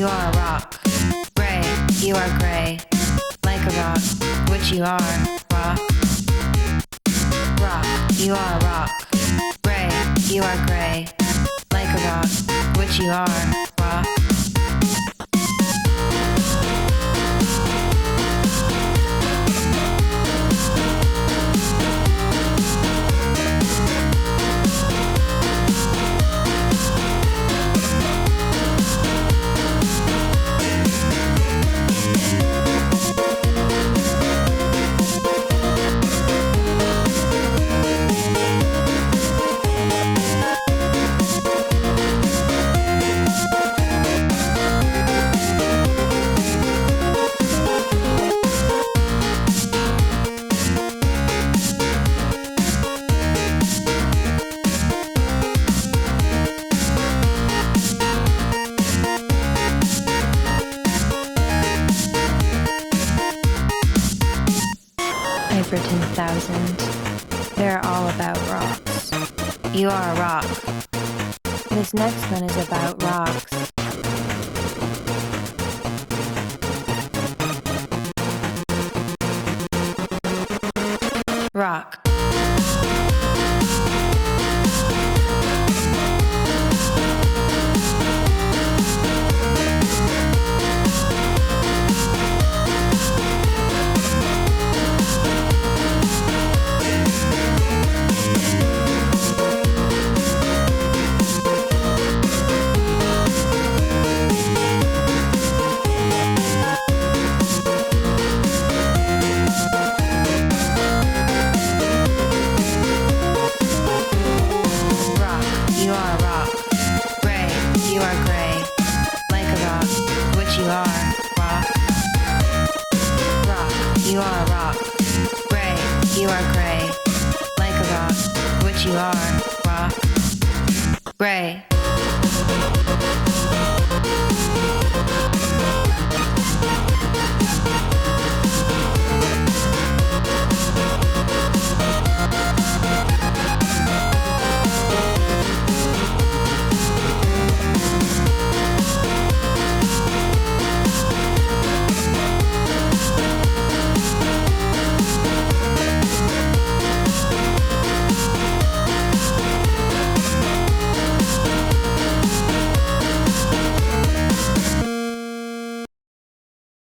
you are a rock. Gray, you are gray, like a rock, which you are, rock. Rock, you are a rock. Gray, you are gray, like a rock, which you are, rock. 10,000. They're all about rocks. You are a rock. This next one is about rocks. Rock. You are a rock. Gray, you are gray, like a rock, which you are, rock. Gray.